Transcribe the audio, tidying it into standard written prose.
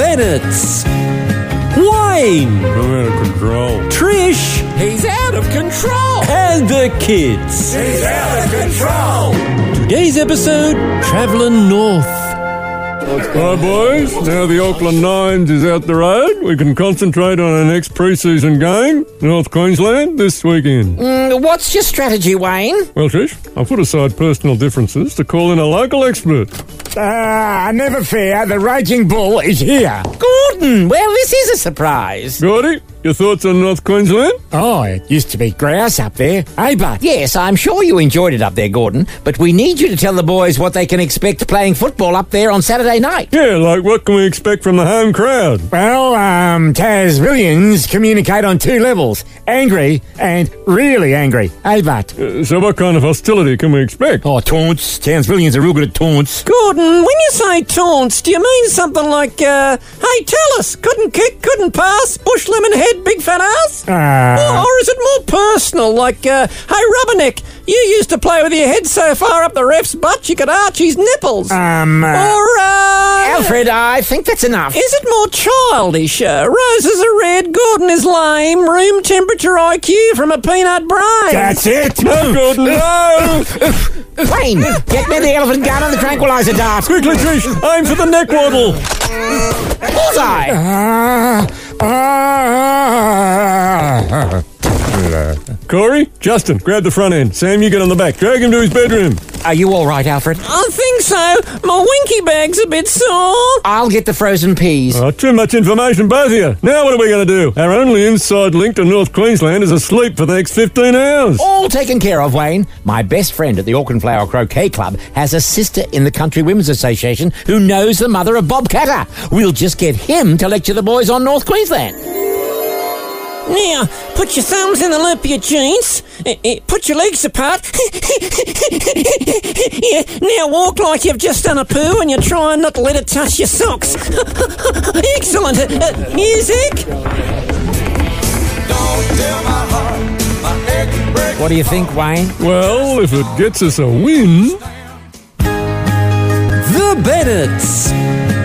Bennetts. Wayne. I'm out of control. Trish. He's out of control. And the kids. He's out of control. Today's episode, Travelling North. Hi, boys. Now the Auckland Nines is out the road, we can concentrate on our next pre-season game, North Queensland, this weekend. What's your strategy, Wayne? Well, Trish, I'll put aside personal differences to call in a local expert. Never fear, the Raging Bull is here. Gordon, well, this is a surprise. Gordy, your thoughts on North Queensland? Oh, it used to be grouse up there. Hey, bud. Yes, I'm sure you enjoyed it up there, Gordon, but we need you to tell the boys what they can expect playing football up there on Saturday night. Yeah, like what can we expect from the home crowd? Well, Tasmanians communicate on two levels. Angry and really angry. Hey, bud. So what kind of hostility can we expect? Oh, taunts. Tasmanians are real good at taunts. Gordon, when you say taunts, do you mean something like, hey, tell us, couldn't kick, couldn't pass, bush lemon head, big fat ass? Or is it more personal, like, hey, Rubberneck, you used to play with your head so far up the ref's butt you could arch his nipples. Alfred, I think that's enough. Is it more childish? Roses are red, Gordon is lame, room temperature IQ from a peanut brain. That's it. No, Gordon, no! Wayne, get me the elephant gun and the tranquilizer dart. Quickly, Trish, aim for the neck waddle. Bullseye. Corey, Justin, grab the front end. Sam, you get on the back. Drag him to his bedroom. Are you all right, Alfred? I think so. My winky bag's a bit sore. I'll get the frozen peas. Oh, too much information, both of you. Now what are we going to do? Our only inside link to North Queensland is asleep for the next 15 hours. All taken care of, Wayne. My best friend at the Auckland Flower Croquet Club has a sister in the Country Women's Association who knows the mother of Bob Catter. We'll just get him to lecture the boys on North Queensland. Now, put your thumbs in the loop of your jeans. Put your legs apart. Yeah, now walk like you've just done a poo and you're trying not to let it touch your socks. Excellent. Music. What do you think, Wayne? Well, if it gets us a win... The Bennetts.